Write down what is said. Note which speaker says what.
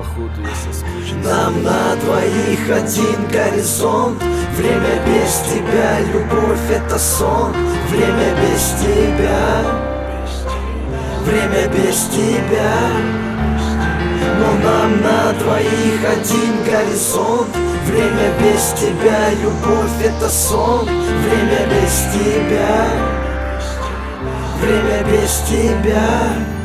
Speaker 1: походу я соскучился.
Speaker 2: Нам на двоих один горизонт. Время без тебя, любовь это сон. Время без тебя, время без тебя. Но нам на двоих один горизонт. Время без тебя, любовь это сон. Время без тебя, время без тебя.